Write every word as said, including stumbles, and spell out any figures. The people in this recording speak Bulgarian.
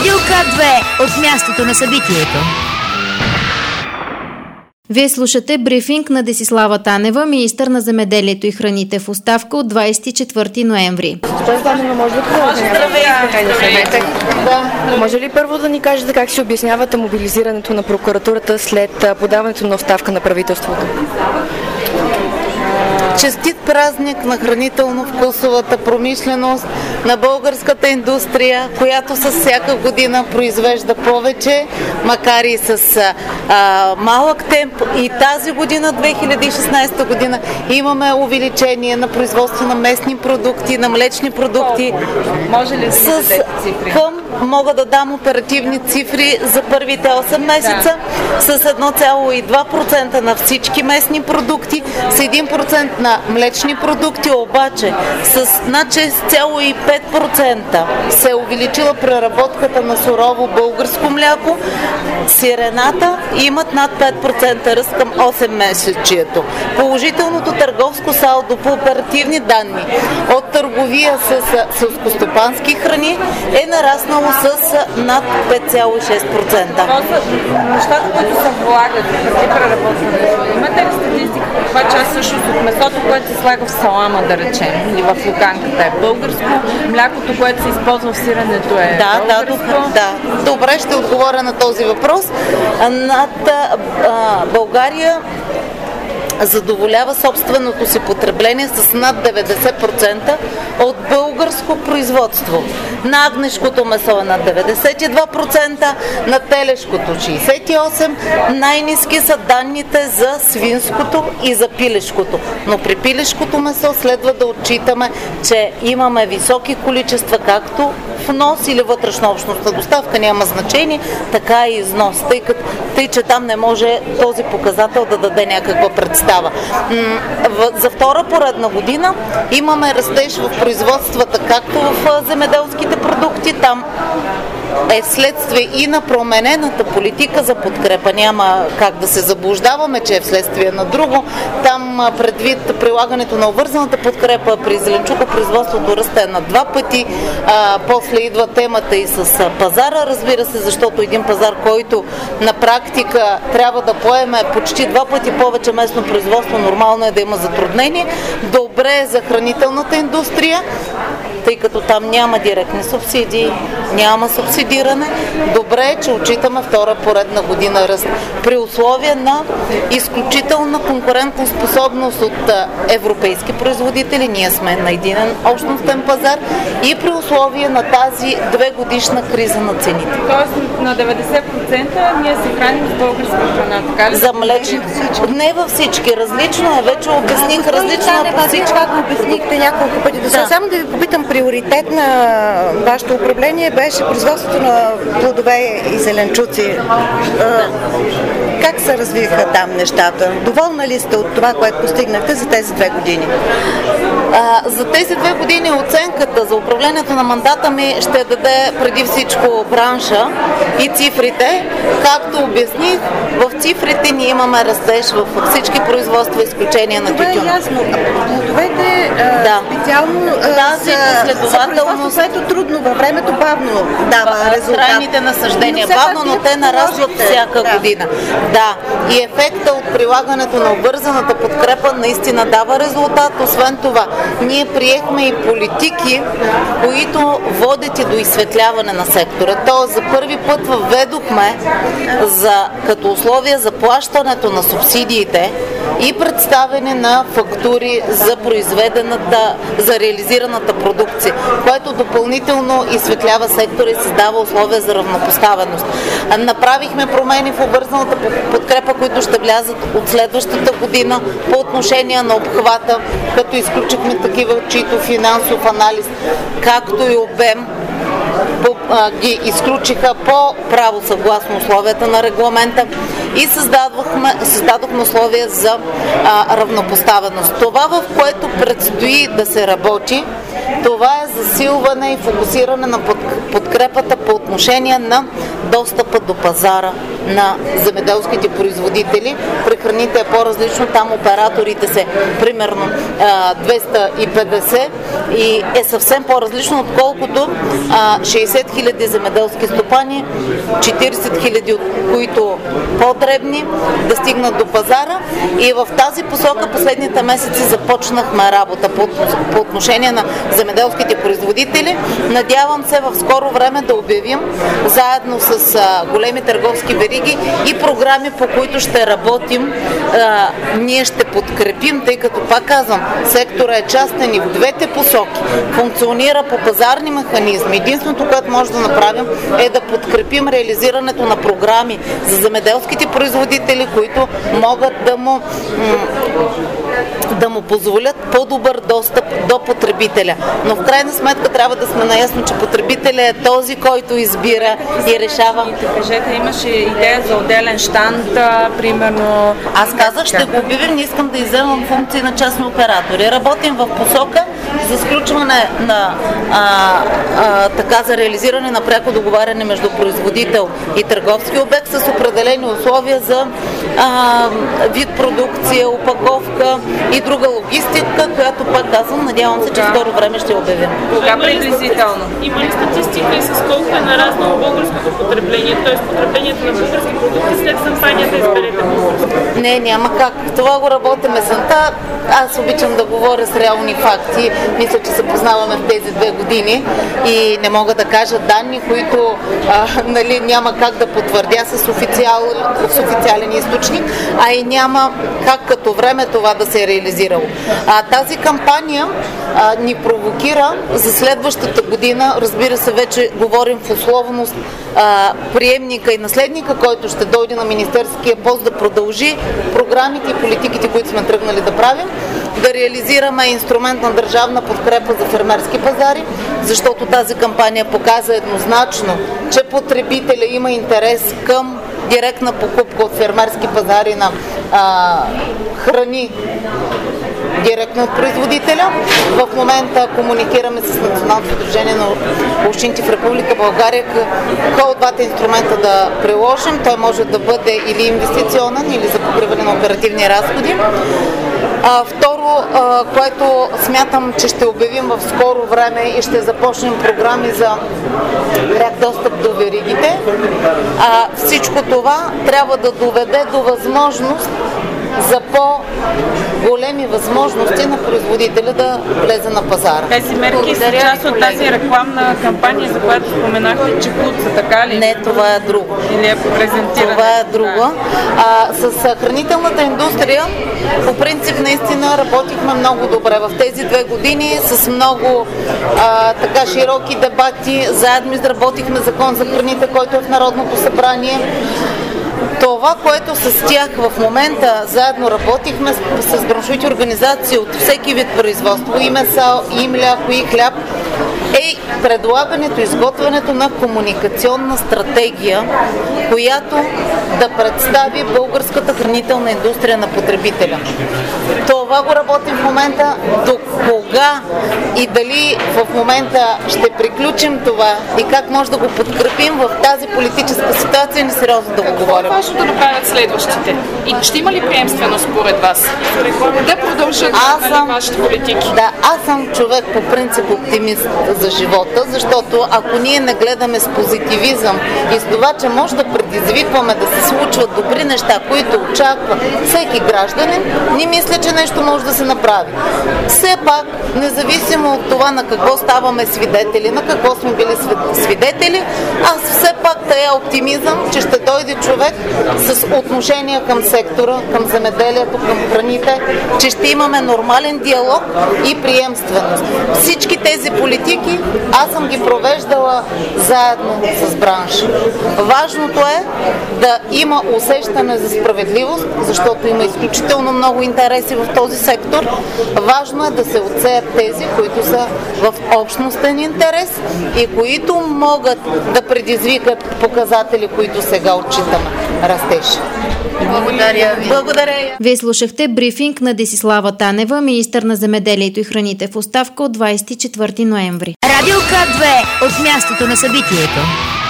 Радио К две от мястото на събитието. Вие слушате брифинг на Десислава Танева, министър на земеделието и храните в оставка от двадесет и четвърти ноември. Госпожа Танева, може ли да Може ли първо да ни кажете как си обяснявате мобилизирането на прокуратурата след подаването на оставка на правителството? Честит празник на хранително-вкусовата промишленост, на българската индустрия, която с всяка година произвежда повече, макар и с а, малък темп. И тази година, две хиляди и шестнадесета година, имаме увеличение на производство на местни продукти, на млечни продукти. Може ли да с цифри? Към мога да дам оперативни цифри за първите осем месеца, да. С едно цяло и две процента на всички местни продукти, с един процент на млечни продукти, обаче с над шест цяло и пет процента се е увеличила преработката на сурово българско мляко. Сирената имат над пет процента ръст към осем месечието. Положителното търговско салдо по оперативни данни от търговия с селскостопански храни е нараснало с над пет цяло и шест процента. Нещата, които се влагат преди преработването, имате ли статистика каква част всъщност от месото, което се слага в салама, да речем, или в луканката е българско, млякото, което се използва в сиренето е да, българско? Да, да. Добре, ще отговоря на този въпрос. Над а, България задоволява собственото си потребление с над деветдесет процента от българско производство. На агнешкото месо е над деветдесет и два процента, на телешкото шейсет и осем процента, най-ниски са данните за свинското и за пилешкото. Но при пилешкото месо следва да отчитаме, че имаме високи количества, както внос или вътрешнообщностна доставка, няма значение, така и износ, тъй, като, тъй че там не може този показател да даде някаква представа. За втора поредна година имаме растеж в производствата, както в земеделските продукти, там е вследствие и на променената политика за подкрепа. Няма как да се заблуждаваме, че е вследствие на друго. Там предвид прилагането на обвързаната подкрепа при зеленчукопроизводството расте на два пъти. А, после идва темата и с пазара, разбира се, защото един пазар, който на практика трябва да поеме почти два пъти повече местно производство, нормално е да има затруднение. Добре е за хранителната индустрия, тъй като там няма директни субсидии, няма субсидиране. Добре е, че отчитаме втора поредна година ръст. При условия на изключителна конкурентна способност от европейски производители, ние сме на единен общностен пазар, и при условия на тази две годишна криза на цените. Тоест на деветдесет процента ние се храним с българска храна, така ли? За млечни. Не във всички. Различно е. Вече обясних различно по всички. Как обяснихте няколко пъти. Да. Само да ви попитам, приоритет на вашето управление беше производството на плодове и зеленчуци. Как се развиха там нещата? Доволна ли сте от това, което постигнахте за тези две години? А, за тези две години оценката за управлението на мандата ми ще даде преди всичко бранша и цифрите. Както обясних, в цифрите ние имаме растеж във всички производства, изключение на тютюна. Това е ясно. Плодовете да. специално тази последователност, което трудно във времето бавно дава резултат. Крайните насъждения бавно, но те нарастват всяка да. година. Да, и ефекта от прилагането на обвързаната подкрепа наистина дава резултат. Освен това, ние приехме и политики, които водят и до изсветляване на сектора. Тоест, за първи път въведохме за, като условие за плащането на субсидиите и представяне на фактури за произведената, за реализираната продукция, което допълнително изсветлява сектора и създава условия за равнопоставеност. Направихме промени в обвързаната подкрепа, които ще влязат от следващата година по отношение на обхвата, като изключихме такива, чието финансов анализ, както и обем, по, а, ги изключиха по право съгласно условията на регламента и създадохме, създадохме условия за а, равнопоставеност. Това, в което предстои да се работи, това е засилване и фокусиране на подкрепата по отношение на достъпа до пазара на земеделските производители. При храните е по-различно, там операторите са примерно двеста и петдесет и е съвсем по-различно, отколкото шейсет хиляди земеделски стопани, четирийсет хиляди от които по-дребни, да стигнат до пазара. И в тази посока последните месеци започнахме работа по, по отношение на земеделските производители. Надявам се в скоро време да обявим заедно с а, големи търговски вериги и програми, по които ще работим. А, ние ще подкрепим, тъй като, пак казвам, сектора е частен и в двете посоки. Функционира по пазарни механизми. Единственото, което може да направим, е да подкрепим реализирането на програми за земеделските производители, които могат да му да му позволят по-добър достъп до потребителя. Но в крайна сметка трябва да сме наясно, че потребителя е този, който избира и решава. Кажете, имаше идея за отделен щанд, примерно... Аз казах, ще го обявим, не искам да изземам функции на частни оператори. Работим в посока за сключване на а, а, така за реализиране на пряко договаряне между производител и търговски обект с определени условия за а, вид продукция, опаковка и друга логистика, която, пак казвам, надявам се, че в скоро време ще обявим. Кога приблизително? Има ли статистика и с колко е нараснало българското потребление, т.е. потреблението на български продукти след кампанията изберете български? Не, няма как. Това го работим есента. Аз обичам да говоря с реални факти. Мисля, че се познаваме в тези две години и не мога да кажа данни, които а, нали, няма как да потвърдя с, официал, с официален източник, а и няма как като време това да се е реализирало. А, тази кампания а, ни провокира за следващата година, разбира се, вече говорим в условност а, приемника и наследника, който ще дойде на министерския пост да продължи програмите и политиките, които сме тръгнали да правим, да реализираме инструмент на държавна подкрепа за фермерски пазари, защото тази кампания показа еднозначно, че потребителя има интерес към директна покупка от фермерски пазари на а, храни директно от производителя. В момента комуникираме с Националното сдружение на общините в Република България кой от двата инструмента да приложим. Той може да бъде или инвестиционен, или за покриване на оперативни разходи. А, второ, а, което смятам, че ще обявим в скоро време и ще започнем програми за пряк достъп до веригите. А, всичко това трябва да доведе до възможност за по-големи възможности на производителя да влезе на пазара. Тези мерки са част от тази рекламна кампания, за която споменахте, че куца, така ли? Не, това е друго. Или е презентиране? Това е друго. А, с хранителната индустрия, по принцип, наистина работихме много добре в тези две години, с много а, така широки дебати. Заедно изработихме закон за храните, който е в Народното събрание. Това, което с тях в момента заедно работихме с, с браншовите организации от всеки вид производство, и месо, и мляко, и хляб, е предлагането, изготвянето на комуникационна стратегия, която да представи българската хранителна индустрия на потребителя. Това го работим в момента. До кога и дали в момента ще приключим това и как може да го подкрепим в тази политическа ситуация, не сериозно да го говорим. Какво е важно да направят следващите? И ще има ли приемственост според вас? Да продължат съм, нали, вашите политики? Да, аз съм човек по принцип оптимист за живота, защото ако ние не гледаме с позитивизъм и с това, че може да предизвикваме да се случват добри неща, които очаква всеки гражданин, не мисля, че нещо може да се направи. Все пак, независимо от това на какво ставаме свидетели, на какво сме били свидетели, аз все пак тая оптимизъм, че ще дойде човек с отношение към сектора, към земеделието, към храните, че ще имаме нормален диалог и приемственост. Всички тези политики аз съм ги провеждала заедно с бранша. Важното е да има усещане за справедливост, защото има изключително много интереси в този сектор. Важно е да се отсеят тези, които са в общностен интерес и които могат да предизвикат показатели, които сега отчитаме. Растеж. Благодаря ви. Благодаря. Вие слушахте брифинг на Десислава Танева, министър на земеделието и храните в оставка от двадесет и четвърти ноември. Радио К две от мястото на събитието.